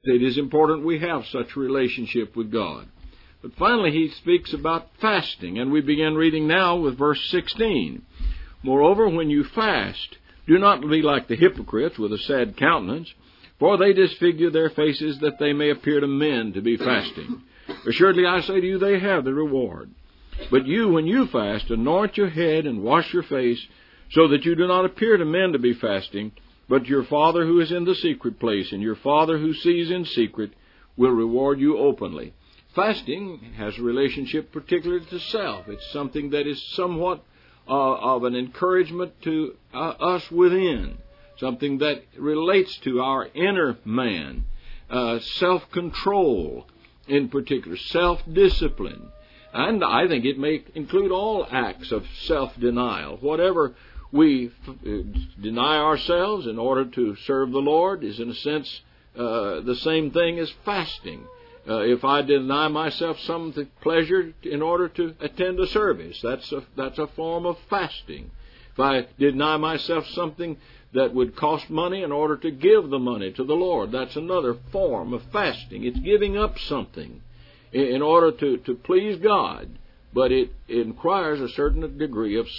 It is important we have such a relationship with God. But finally, he speaks about fasting, and we begin reading now with verse 16. Moreover, when you fast, do not be like the hypocrites with a sad countenance, for they disfigure their faces that they may appear to men to be fasting. Assuredly, I say to you, they have the reward. But you, when you fast, anoint your head and wash your face, so that you do not appear to men to be fasting, but your Father who is in the secret place, and your Father who sees in secret will reward you openly. Fasting has a relationship particularly to self. It's something that is somewhat of an encouragement to us within, something that relates to our inner man, self-control in particular, self-discipline. And I think it may include all acts of self-denial. Whatever we deny ourselves in order to serve the Lord is, in a sense, the same thing as fasting. If I deny myself some pleasure in order to attend a service, that's a form of fasting. If I deny myself something that would cost money in order to give the money to the Lord, that's another form of fasting. It's giving up something in order to please God, but it requires a certain degree of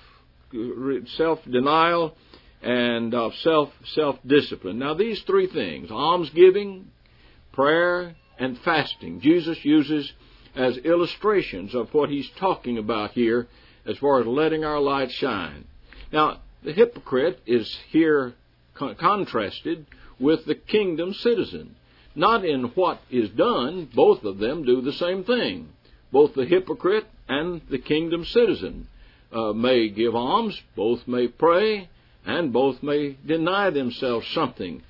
self-denial and of self-discipline. Now, these three things, almsgiving, prayer, and fasting, Jesus uses as illustrations of what he's talking about here as far as letting our light shine. Now, the hypocrite is here contrasted with the kingdom citizen. Not in what is done, both of them do the same thing. Both the hypocrite and the kingdom citizen may give alms, both may pray, and both may deny themselves something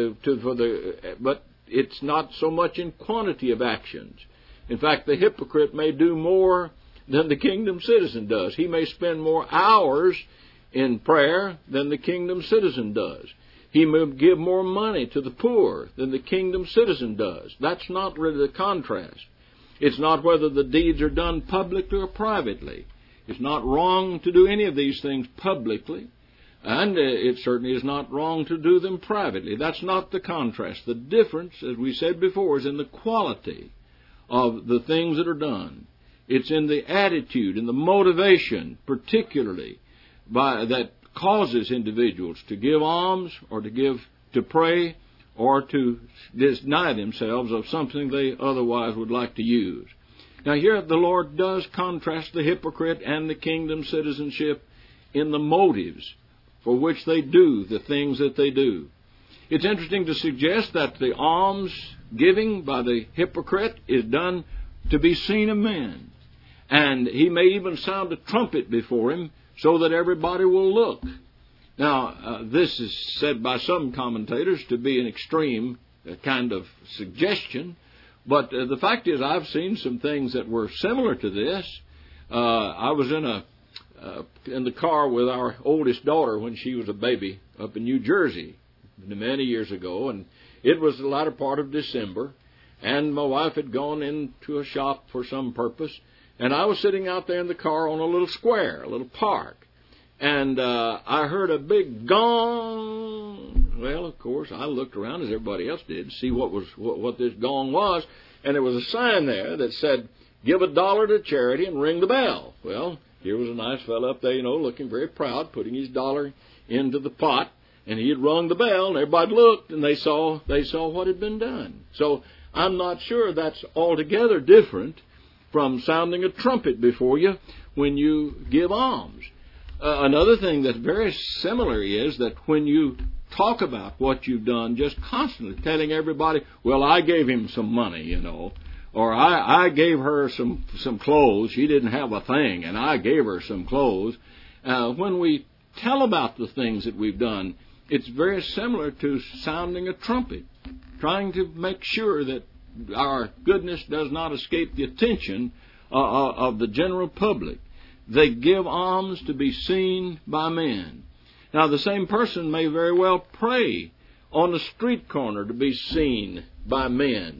but it's not so much in quantity of actions. In fact, the hypocrite may do more than the kingdom citizen does. He may spend more hours in prayer than the kingdom citizen does. He may give more money to the poor than the kingdom citizen does. That's not really the contrast. It's not whether the deeds are done publicly or privately. It's not wrong to do any of these things publicly, and it certainly is not wrong to do them privately. That's not the contrast. The difference, as we said before, is in the quality of the things that are done. It's in the attitude and the motivation, particularly, that causes individuals to give alms or to pray or to deny themselves of something they otherwise would like to use. Now here the Lord does contrast the hypocrite and the kingdom citizenship in the motives for which they do the things that they do. It's interesting to suggest that the alms giving by the hypocrite is done to be seen of men. And he may even sound a trumpet before him so that everybody will look. Now, this is said by some commentators to be an extreme kind of suggestion, but the fact is I've seen some things that were similar to this. I was in the car with our oldest daughter when she was a baby up in New Jersey many years ago, and it was the latter part of December, and my wife had gone into a shop for some purpose, and I was sitting out there in the car on a little square, a little park, and I heard a big gong. Well, of course, I looked around as everybody else did to see what this gong was, and there was a sign there that said, "Give $1 to charity and ring the bell." Well, here was a nice fellow up there, looking very proud, putting his dollar into the pot, and he had rung the bell, and everybody looked, and they saw what had been done. So I'm not sure that's altogether different from sounding a trumpet before you when you give alms. Another thing that's very similar is that when you talk about what you've done, just constantly telling everybody, well, I gave him some money, or I gave her some clothes. She didn't have a thing, and I gave her some clothes. When we tell about the things that we've done, it's very similar to sounding a trumpet, trying to make sure that our goodness does not escape the attention of the general public. They give alms to be seen by men. Now, the same person may very well pray on the street corner to be seen by men.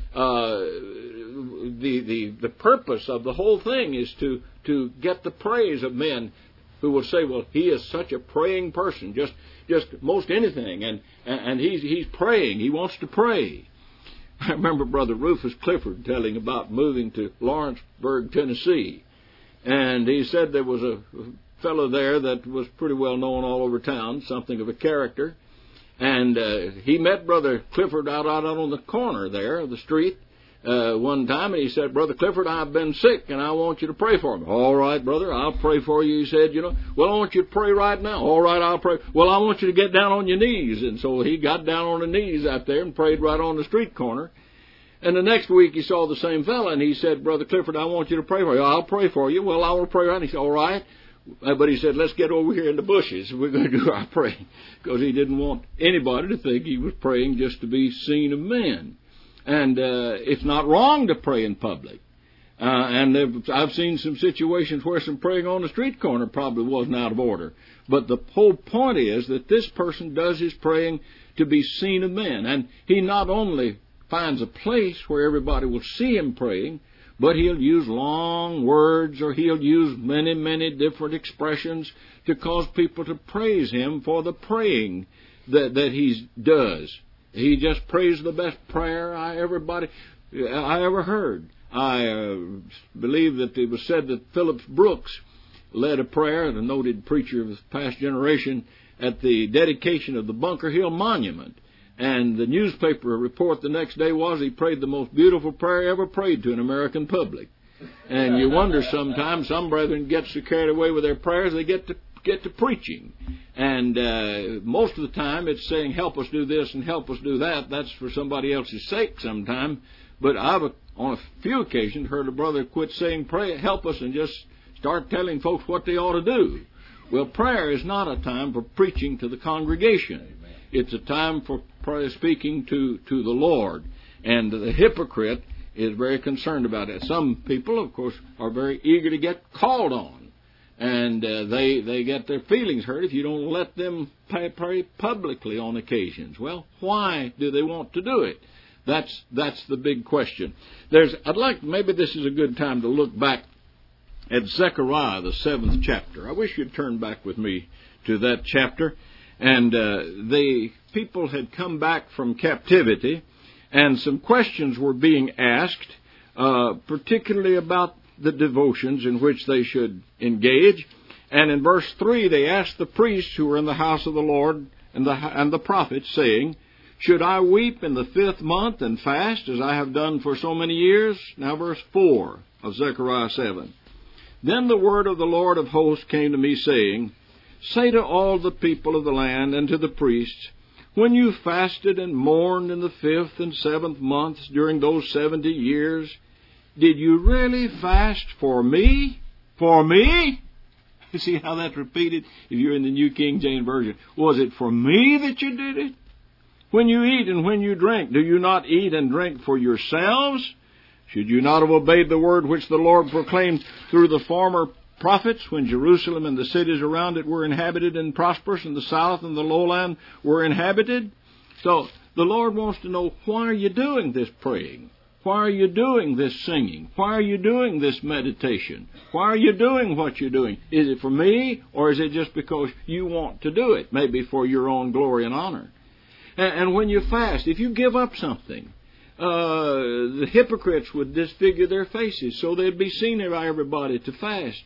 The purpose of the whole thing is to get the praise of men who will say, well, he is such a praying person, just most anything, and he's praying, he wants to pray. I remember Brother Rufus Clifford telling about moving to Lawrenceburg, Tennessee. And he said there was a fellow there that was pretty well known all over town, something of a character. And he met Brother Clifford out on the corner there of the street one time, and he said, Brother Clifford, I've been sick, and I want you to pray for me. All right, brother, I'll pray for you. He said, well, I want you to pray right now. All right, I'll pray. Well, I want you to get down on your knees. And so he got down on the knees out there and prayed right on the street corner. And the next week he saw the same fellow, and he said, Brother Clifford, I want you to pray for you. I'll pray for you. Well, I will pray right now. He said, all right. But he said, let's get over here in the bushes. We're going to do our praying. Because he didn't want anybody to think he was praying just to be seen of men. And it's not wrong to pray in public. And I've seen some situations where some praying on the street corner probably wasn't out of order. But the whole point is that this person does his praying to be seen of men. And he not only finds a place where everybody will see him praying, but he'll use long words, or he'll use many, many different expressions to cause people to praise him for the praying that he does. He just prays the best prayer I ever heard. I believe that it was said that Phillips Brooks led a prayer, the noted preacher of the past generation, at the dedication of the Bunker Hill Monument. And the newspaper report the next day was he prayed the most beautiful prayer ever prayed to an American public. And you wonder sometimes, some brethren get so carried away with their prayers, they get to preaching. And most of the time it's saying, help us do this and help us do that. That's for somebody else's sake sometime. But I've, on a few occasions, heard a brother quit saying, pray, help us, and just start telling folks what they ought to do. Well, prayer is not a time for preaching to the congregation. It's a time for prayer, speaking to the Lord. And the hypocrite is very concerned about it. Some people, of course, are very eager to get called on. And they get their feelings hurt if you don't let them pray publicly on occasions. Well, why do they want to do it? That's the big question. Maybe this is a good time to look back at Zechariah, the 7th chapter. I wish you'd turn back with me to that chapter. And the people had come back from captivity, and some questions were being asked, particularly about the devotions in which they should engage. And in verse 3, they asked the priests who were in the house of the Lord and the prophets, saying, should I weep in the 5th month and fast, as I have done for so many years? Now verse 4 of Zechariah 7. Then the word of the Lord of hosts came to me, saying, say to all the people of the land and to the priests, when you fasted and mourned in the 5th and 7th months during those 70 years, did you really fast for me? For me? You see how that's repeated? If you're in the New King James Version. Was it for me that you did it? When you eat and when you drink, do you not eat and drink for yourselves? Should you not have obeyed the word which the Lord proclaimed through the former prophets, when Jerusalem and the cities around it were inhabited and prosperous, and the south and the lowland were inhabited? So the Lord wants to know, why are you doing this praying? Why are you doing this singing? Why are you doing this meditation? Why are you doing what you're doing? Is it for me, or is it just because you want to do it, maybe for your own glory and honor? And when you fast, if you give up something, the hypocrites would disfigure their faces so they'd be seen by everybody to fast.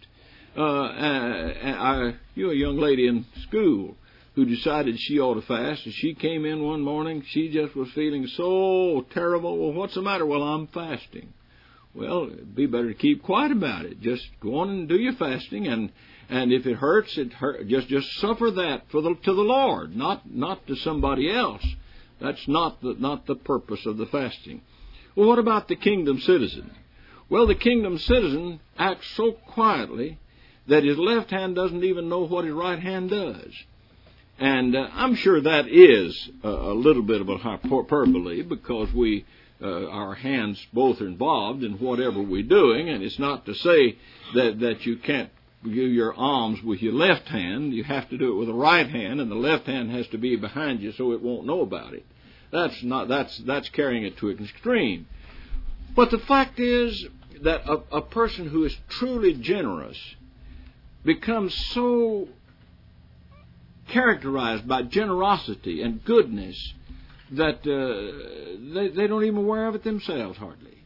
You a young lady in school who decided she ought to fast, and she came in one morning, she just was feeling so terrible. Well, what's the matter? Well, I'm fasting. Well, it'd be better to keep quiet about it. Just go on and do your fasting, and if it hurts, just suffer that to the Lord, not to somebody else. That's not the purpose of the fasting. Well, what about the kingdom citizen? Well, the kingdom citizen acts so quietly that his left hand doesn't even know what his right hand does. And I'm sure that is a little bit of a hyperbole, because our hands both are involved in whatever we're doing, and it's not to say that you can't give your alms with your left hand. You have to do it with the right hand, and the left hand has to be behind you so it won't know about it. That's carrying it to an extreme. But the fact is that a person who is truly generous becomes so characterized by generosity and goodness that they don't even aware of it themselves hardly.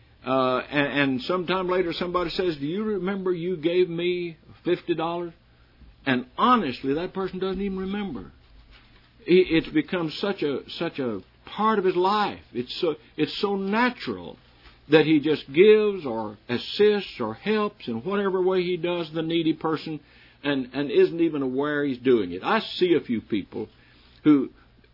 And sometime later somebody says, "Do you remember you gave me $50?" And honestly, that person doesn't even remember. It's become such a part of his life. It's so natural that he just gives or assists or helps in whatever way he does the needy person, and isn't even aware he's doing it. I see a few people who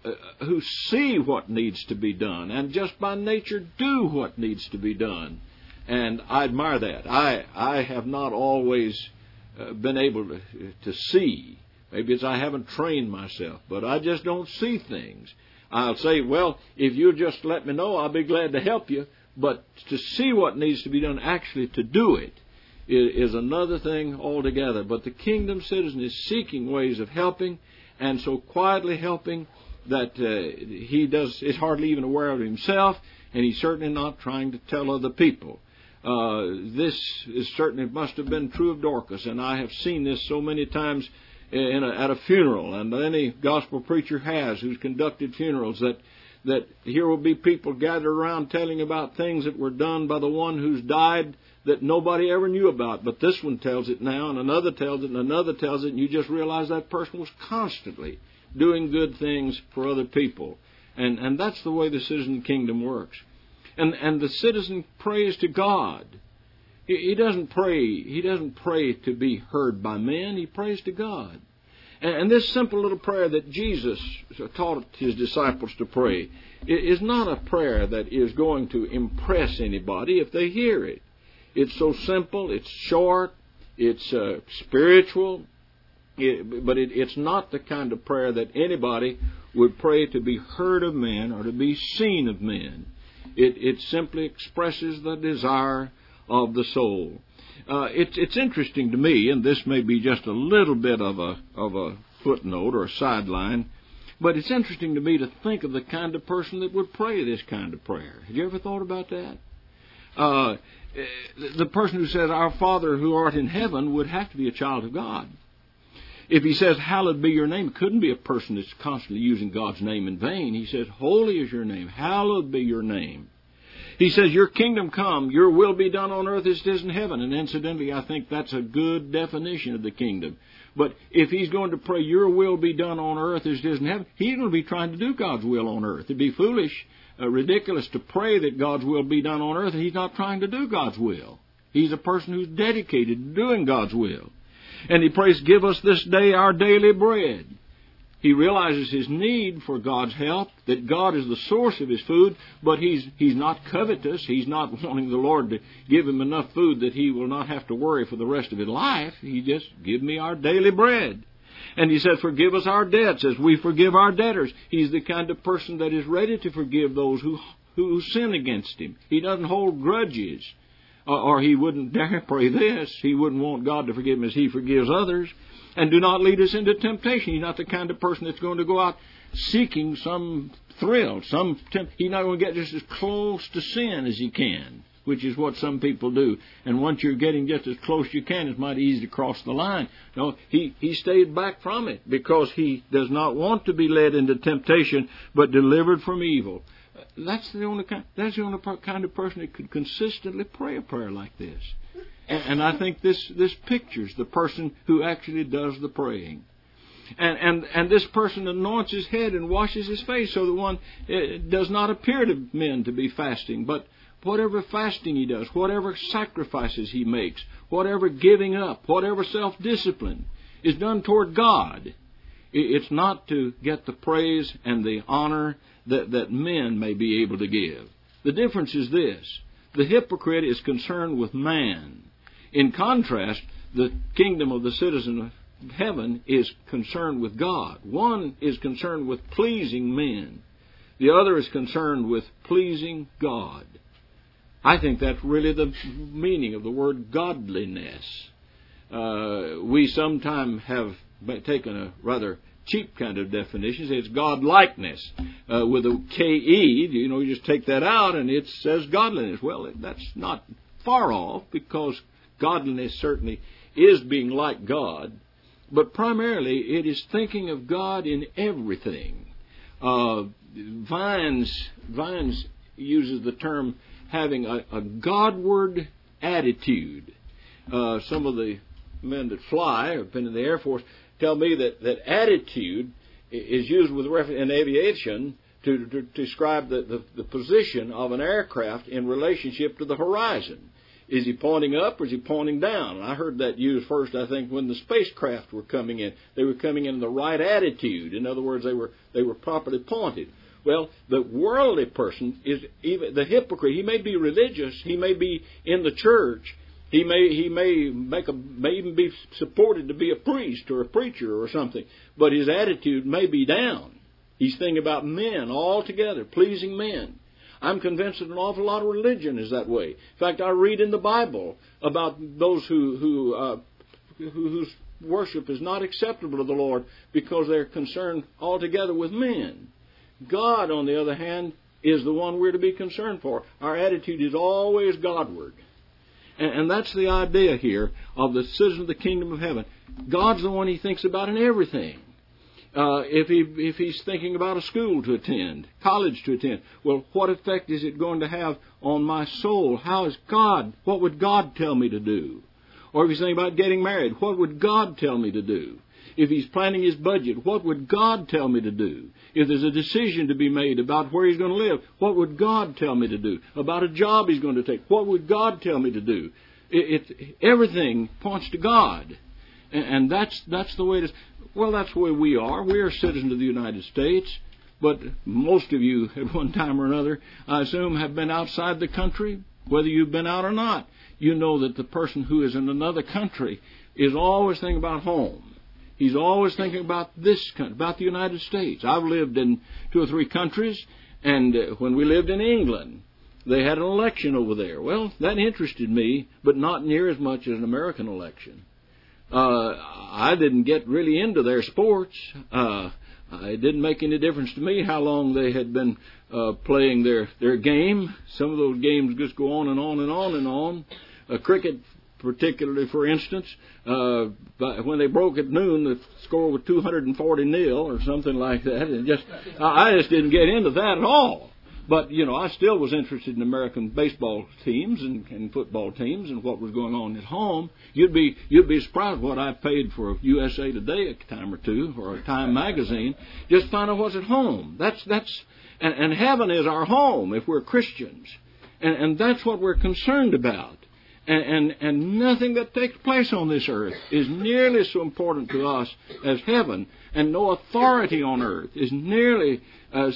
see what needs to be done and just by nature do what needs to be done, and I admire that. I have not always been able to see. Maybe it's I haven't trained myself, but I just don't see things. I'll say, well, if you'll just let me know, I'll be glad to help you. But to see what needs to be done, actually to do it, is another thing altogether. But the kingdom citizen is seeking ways of helping, and so quietly helping that is hardly even aware of himself, and he's certainly not trying to tell other people. This is certainly must have been true of Dorcas, and I have seen this so many times at a funeral, and any gospel preacher has who's conducted funerals, that here will be people gathered around telling about things that were done by the one who's died that nobody ever knew about. But this one tells it now, and another tells it, and another tells it, and you just realize that person was constantly doing good things for other people. And that's the way the citizen kingdom works. And the citizen prays to God. He doesn't pray to be heard by men. He prays to God. And this simple little prayer that Jesus taught his disciples to pray is not a prayer that is going to impress anybody if they hear it. It's so simple, it's short, it's spiritual, but it's not the kind of prayer that anybody would pray to be heard of men or to be seen of men. It simply expresses the desire of the soul. It's interesting to me, and this may be just a little bit of a footnote or a sideline, but it's interesting to me to think of the kind of person that would pray this kind of prayer. Have you ever thought about that? The person who says, "Our Father who art in heaven," would have to be a child of God. If he says, "Hallowed be your name," it couldn't be a person that's constantly using God's name in vain. He says, "Holy is your name, hallowed be your name." He says, "Your kingdom come, your will be done on earth as it is in heaven." And incidentally, I think that's a good definition of the kingdom. But if he's going to pray, "Your will be done on earth as it is in heaven," he's going to be trying to do God's will on earth. It'd be foolish, ridiculous to pray that God's will be done on earth, and he's not trying to do God's will. He's a person who's dedicated to doing God's will. And he prays, "Give us this day our daily bread." He realizes his need for God's help, that God is the source of his food, but he's not covetous. He's not wanting the Lord to give him enough food that he will not have to worry for the rest of his life. He just, "Give me our daily bread." And he said, "Forgive us our debts as we forgive our debtors." He's the kind of person that is ready to forgive those who sin against him. He doesn't hold grudges, or he wouldn't dare pray this. He wouldn't want God to forgive him as he forgives others. And do not lead us into temptation. He's not the kind of person that's going to go out seeking some thrill. He's not going to get just as close to sin as he can, which is what some people do. And once you're getting just as close as you can, it's mighty easy to cross the line. No, he stayed back from it because he does not want to be led into temptation, but delivered from evil. That's the only kind of person that could consistently pray a prayer like this. And I think this pictures the person who actually does the praying. And this person anoints his head and washes his face so that one does not appear to men to be fasting. But whatever fasting he does, whatever sacrifices he makes, whatever giving up, whatever self-discipline is done toward God. It's not to get the praise and the honor that men may be able to give. The difference is this. The hypocrite is concerned with man. In contrast, the kingdom of the citizen of heaven is concerned with God. One is concerned with pleasing men. The other is concerned with pleasing God. I think that's really the meaning of the word godliness. We sometimes have taken a rather cheap kind of definition. It's godlikeness with a K-E. You just take that out and it says godliness. Well, that's not far off, because godliness certainly is being like God, but primarily it is thinking of God in everything. Vines uses the term having a Godward attitude. Some of the men that fly or have been in the Air Force tell me that attitude is used with reference in aviation to describe the position of an aircraft in relationship to the horizon. Is he pointing up or is he pointing down? And I heard that used first, I think, when the spacecraft were coming in. They were coming in the right attitude. In other words, they were properly pointed. Well, the worldly person is even the hypocrite. He may be religious. He may be in the church. He may even be supported to be a priest or a preacher or something. But his attitude may be down. He's thinking about men altogether, pleasing men. I'm convinced that an awful lot of religion is that way. In fact, I read in the Bible about those whose worship is not acceptable to the Lord because they're concerned altogether with men. God, on the other hand, is the one we're to be concerned for. Our attitude is always Godward. And that's the idea here of the citizen of the kingdom of heaven. God's the one he thinks about in everything. If he's thinking about a school to attend, college to attend, well, what effect is it going to have on my soul? What would God tell me to do? Or if he's thinking about getting married, what would God tell me to do? If he's planning his budget, what would God tell me to do? If there's a decision to be made about where he's going to live, what would God tell me to do? About a job he's going to take, what would God tell me to do? Everything points to God. And that's the way it is. Well, that's the way we are. We are citizens of the United States. But most of you, at one time or another, I assume, have been outside the country, whether you've been out or not. You know that the person who is in another country is always thinking about home. He's always thinking about this country, about the United States. I've lived in 2 or 3 countries, and when we lived in England, they had an election over there. Well, that interested me, but not near as much as an American election. I didn't get really into their sports. It didn't make any difference to me how long they had been playing their game. Some of those games just go on and on and on and on. Cricket, particularly, for instance, when they broke at noon, the score was 240-0 or something like that. And I just didn't get into that at all. But, I still was interested in American baseball teams and football teams and what was going on at home. You'd be surprised what I paid for USA Today a time or two, or a Time magazine, just to find out what's at home. And heaven is our home if we're Christians. And that's what we're concerned about. And nothing that takes place on this earth is nearly so important to us as heaven, and no authority on earth is nearly has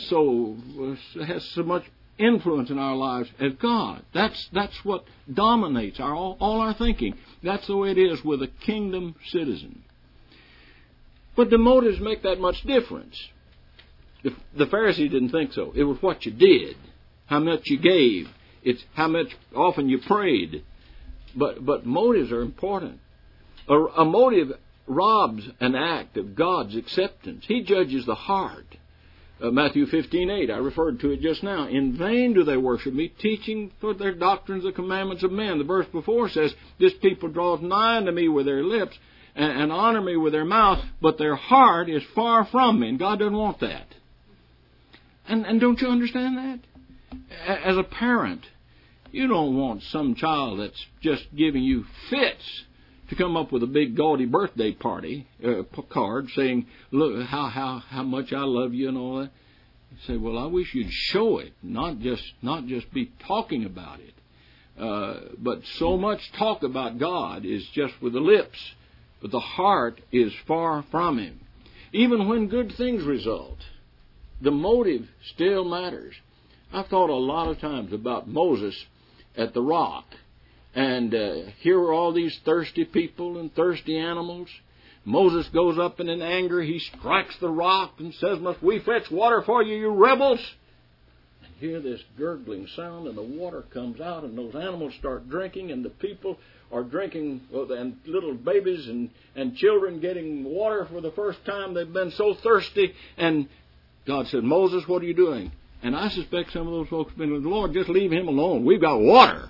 so much influence in our lives as God. That's what dominates all our thinking. That's the way it is with a kingdom citizen. But the motives make that much difference. The Pharisees didn't think so. It was what you did, how much you gave, it's how much often you prayed. But motives are important. A motive robs an act of God's acceptance. He judges the heart. Matthew 15:8, I referred to it just now. In vain do they worship me, teaching for their doctrines the commandments of men. The verse before says, this people draws nigh unto me with their lips and honor me with their mouth, but their heart is far from me. And God doesn't want that. And don't you understand that? As a parent, you don't want some child that's just giving you fits to come up with a big gaudy birthday party card saying, look how much I love you and all that. You say, well, I wish you'd show it, not just be talking about it. But so much talk about God is just with the lips, but the heart is far from Him. Even when good things result, the motive still matters. I've thought a lot of times about Moses at the rock. And here are all these thirsty people and thirsty animals. Moses goes up and in anger he strikes the rock and says, must we fetch water for you, you rebels? And hear this gurgling sound and the water comes out and those animals start drinking and the people are drinking, and little babies and children getting water for the first time. They've been so thirsty. And God said, Moses, what are you doing? And I suspect some of those folks have been with the Lord, just leave him alone. We've got water.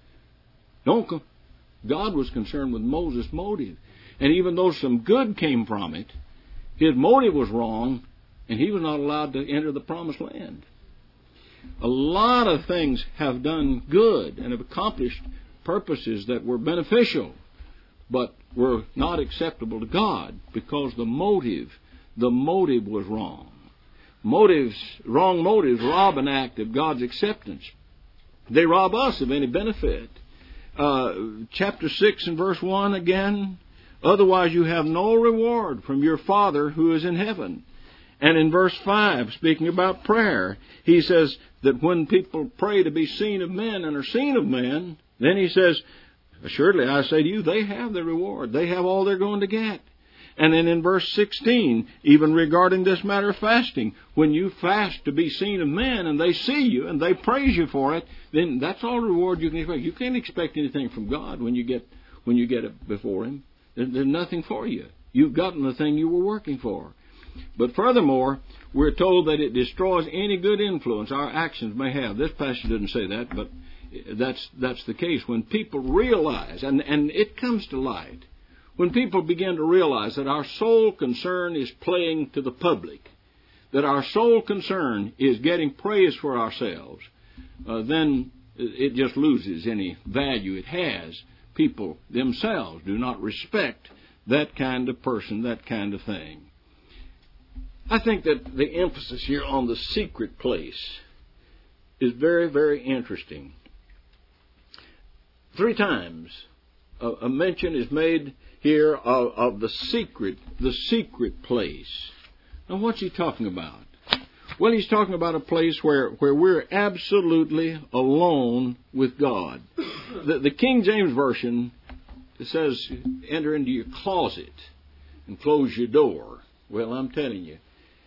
God was concerned with Moses' motive. And even though some good came from it, his motive was wrong, and he was not allowed to enter the promised land. A lot of things have done good and have accomplished purposes that were beneficial, but were not acceptable to God because the motive was wrong. Wrong motives rob an act of God's acceptance. They rob us of any benefit. Chapter 6 and verse 1 again, otherwise you have no reward from your Father who is in heaven. And in verse 5, speaking about prayer, he says that when people pray to be seen of men and are seen of men, then he says, assuredly I say to you, they have their reward. They have all they're going to get. And then in verse 16, even regarding this matter of fasting, when you fast to be seen of men and they see you and they praise you for it, then that's all the reward you can expect. You can't expect anything from God when you get it before Him. There's nothing for you. You've gotten the thing you were working for. But furthermore, we're told that it destroys any good influence our actions may have. This passage doesn't say that, but that's the case. When people realize, and it comes to light, when people begin to realize that our sole concern is playing to the public, that our sole concern is getting praise for ourselves, then it just loses any value it has. People themselves do not respect that kind of person, that kind of thing. I think that the emphasis here on the secret place is very, very interesting. 3 times a mention is made here of the secret place. Now, what's he talking about? Well, he's talking about a place where we're absolutely alone with God. The King James Version says, enter into your closet and close your door. Well, I'm telling you,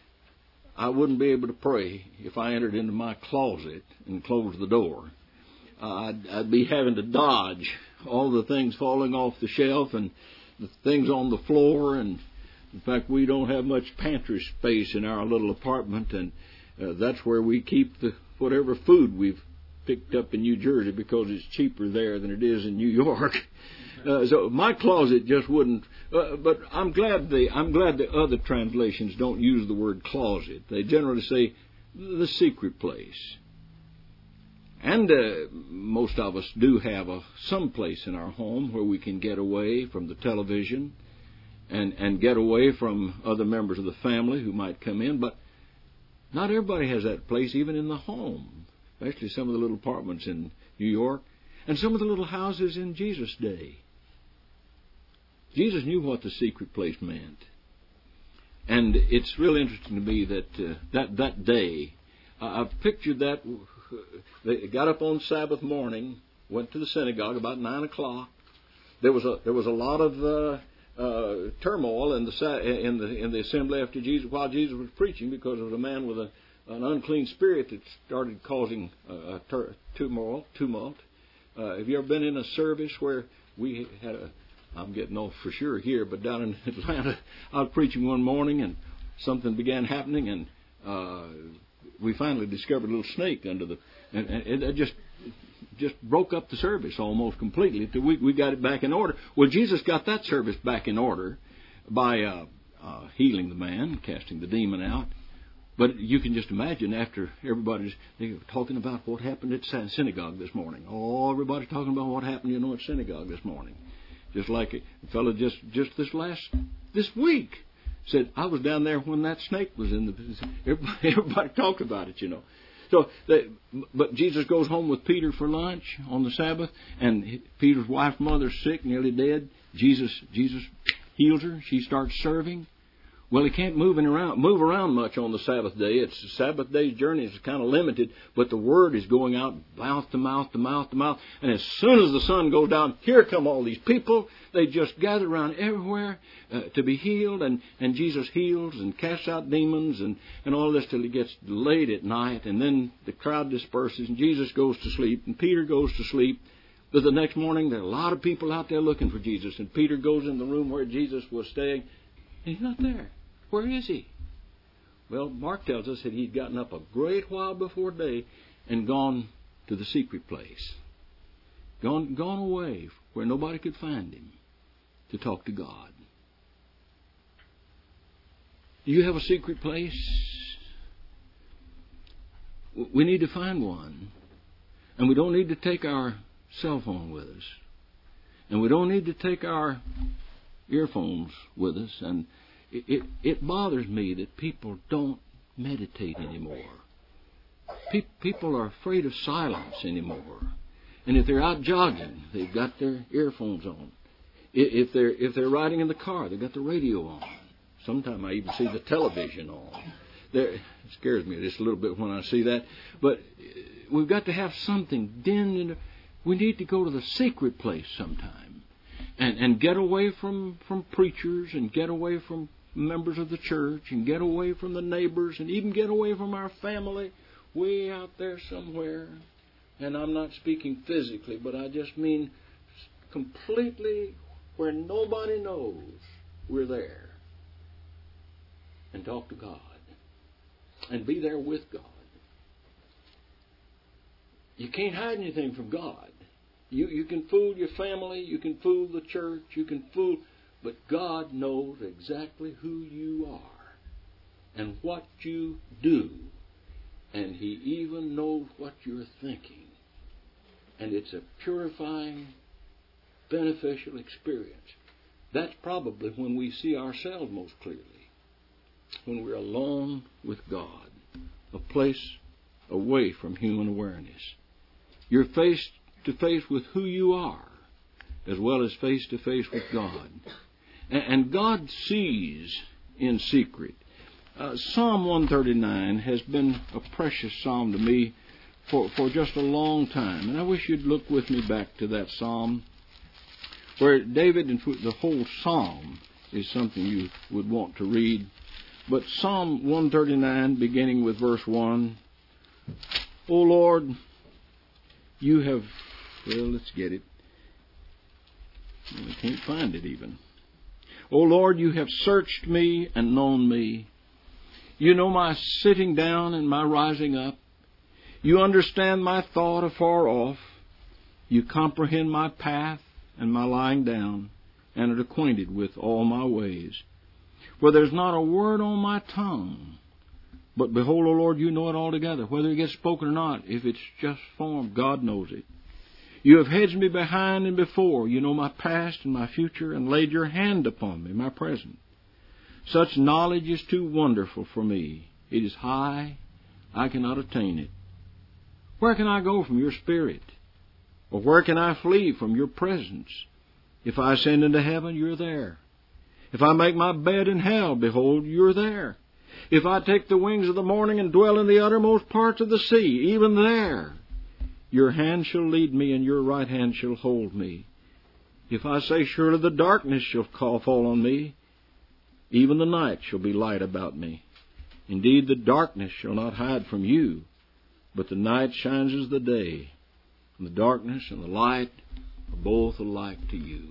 I wouldn't be able to pray if I entered into my closet and closed the door. I'd be having to dodge all the things falling off the shelf and the things on the floor. And in fact, we don't have much pantry space in our little apartment, and that's where we keep whatever food we've picked up in New Jersey because it's cheaper there than it is in New York. So my closet just wouldn't. But I'm glad the other translations don't use the word closet. They generally say the secret place. And most of us do have some place in our home where we can get away from the television and get away from other members of the family who might come in. But not everybody has that place, even in the home, especially some of the little apartments in New York and some of the little houses in Jesus' day. Jesus knew what the secret place meant. And it's really interesting to me that day, I've pictured that. They got up on Sabbath morning, went to the synagogue about 9 o'clock. There was a lot of turmoil in the assembly after Jesus, while Jesus was preaching, because there was a man with an unclean spirit that started causing tumult. Have you ever been in a service where we had I'm getting off for sure here, but down in Atlanta, I was preaching one morning and something began happening, and we finally discovered a little snake under and it just broke up the service almost completely until we got it back in order. Well, Jesus got that service back in order by healing the man, casting the demon out. But you can just imagine after they were talking about what happened at synagogue this morning. Oh, everybody's talking about what happened, at synagogue this morning. Just like a fellow just this week said, I was down there when that snake was in the... Everybody talked about it, So, but Jesus goes home with Peter for lunch on the Sabbath, and Peter's wife's mother's sick, nearly dead. Jesus heals her. She starts serving. Well, he can't move around much on the Sabbath day. It's the Sabbath day's journey is kind of limited, but the word is going out mouth to mouth to mouth to mouth. And as soon as the sun goes down, here come all these people. They just gather around everywhere to be healed, and Jesus heals and casts out demons and all this till it gets late at night, and then the crowd disperses and Jesus goes to sleep and Peter goes to sleep. But the next morning there are a lot of people out there looking for Jesus, and Peter goes in the room where Jesus was staying, and he's not there. Where is he? Well, Mark tells us that he'd gotten up a great while before day and gone to the secret place. Gone away where nobody could find him to talk to God. Do you have a secret place? We need to find one. And we don't need to take our cell phone with us. And we don't need to take our earphones with us. And it bothers me that people don't meditate anymore. People are afraid of silence anymore. And if they're out jogging, they've got their earphones on. If they're riding in the car, they've got the radio on. Sometimes I even see the television on. It scares me just a little bit when I see that. But we've got to have something. We need to go to the secret place sometime and get away from preachers and get away from members of the church and get away from the neighbors and even get away from our family way out there somewhere. And I'm not speaking physically, but I just mean completely where nobody knows we're there. And talk to God. And be there with God. You can't hide anything from God. You can fool your family, you can fool the church, you can fool, but God knows exactly who you are and what you do. And He even knows what you're thinking. And it's a purifying, beneficial experience. That's probably when we see ourselves most clearly. When we're alone with God. A place away from human awareness. You're face to face with who you are, as well as face to face with God. And God sees in secret. Psalm 139 has been a precious psalm to me for just a long time. And I wish you'd look with me back to that psalm, where David, and the whole psalm is something you would want to read. But Psalm 139, beginning with verse 1, O Lord, you have, well, let's get it. I can't find it even. O Lord, you have searched me and known me. You know my sitting down and my rising up. You understand my thought afar off. You comprehend my path and my lying down, and are acquainted with all my ways. For there's not a word on my tongue. But behold, O Lord, you know it altogether. Whether it gets spoken or not, if it's just formed, God knows it. You have hedged me behind and before. You know my past and my future, and laid your hand upon me, my present. Such knowledge is too wonderful for me. It is high. I cannot attain it. Where can I go from your spirit? Or where can I flee from your presence? If I ascend into heaven, you're there. If I make my bed in hell, behold, you're there. If I take the wings of the morning and dwell in the uttermost parts of the sea, even there, your hand shall lead me, and your right hand shall hold me. If I say, surely the darkness shall fall on me, even the night shall be light about me. Indeed, the darkness shall not hide from you, but the night shines as the day, and the darkness and the light are both alike to you.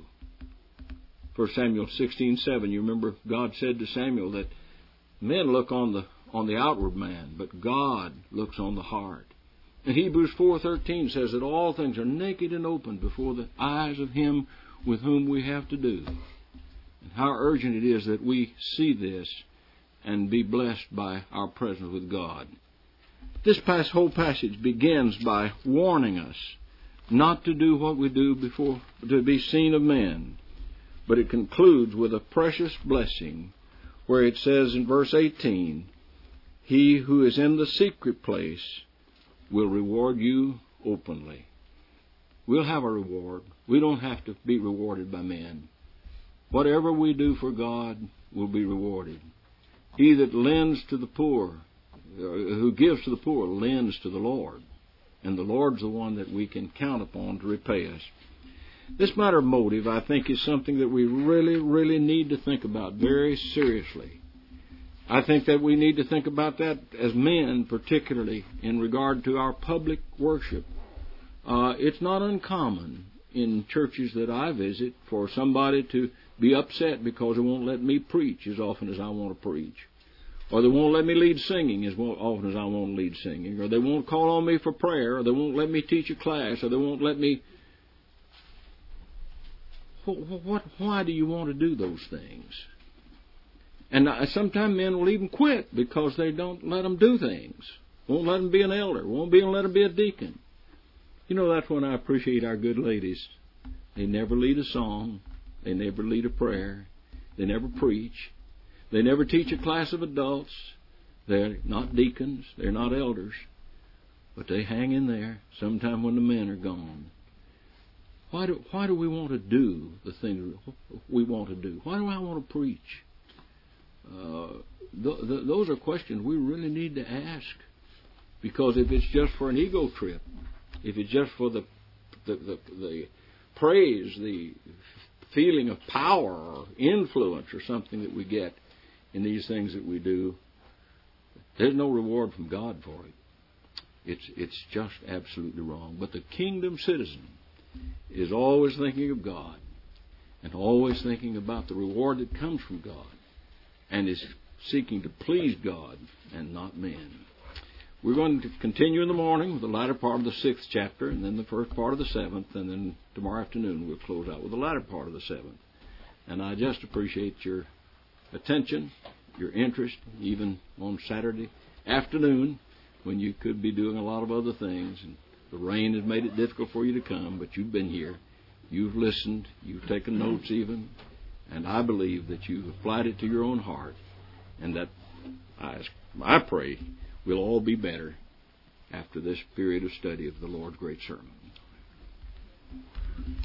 1 Samuel 16:7, you remember God said to Samuel that men look on the outward man, but God looks on the heart. And Hebrews 4:13 says that all things are naked and open before the eyes of Him with whom we have to do. And how urgent it is that we see this and be blessed by our presence with God. This whole passage begins by warning us not to do what we do before to be seen of men. But it concludes with a precious blessing where it says in verse 18, He who is in the secret place will reward you openly. We'll have a reward. We don't have to be rewarded by men. Whatever we do for God will be rewarded. He that lends to the poor, who gives to the poor, lends to the Lord. And the Lord's the one that we can count upon to repay us. This matter of motive, I think, is something that we really, really need to think about very seriously. I think that we need to think about that as men, particularly in regard to our public worship. It's not uncommon in churches that I visit for somebody to be upset because they won't let me preach as often as I want to preach. Or they won't let me lead singing as often as I want to lead singing. Or they won't call on me for prayer. Or they won't let me teach a class. Or they won't let me... Why do you want to do those things? And sometimes men will even quit because they don't let them do things. Won't let them be an elder. Won't let them be a deacon. You know, that's when I appreciate our good ladies. They never lead a song. They never lead a prayer. They never preach. They never teach a class of adults. They're not deacons. They're not elders. But they hang in there sometime when the men are gone. Why do we want to do the things we want to do? Why do I want to preach? Those are questions we really need to ask. Because if it's just for an ego trip, if it's just for the praise, the feeling of power or influence or something that we get in these things that we do, there's no reward from God for it. It's just absolutely wrong. But the kingdom citizen is always thinking of God and always thinking about the reward that comes from God and is seeking to please God and not men. We're going to continue in the morning with the latter part of the 6th chapter and then the first part of the 7th, and then tomorrow afternoon we'll close out with the latter part of the 7th. And I just appreciate your attention, your interest, even on Saturday afternoon when you could be doing a lot of other things. And the rain has made it difficult for you to come, but you've been here. You've listened. You've taken notes even. And I believe that you've applied it to your own heart, and that I pray we'll all be better after this period of study of the Lord's great sermon.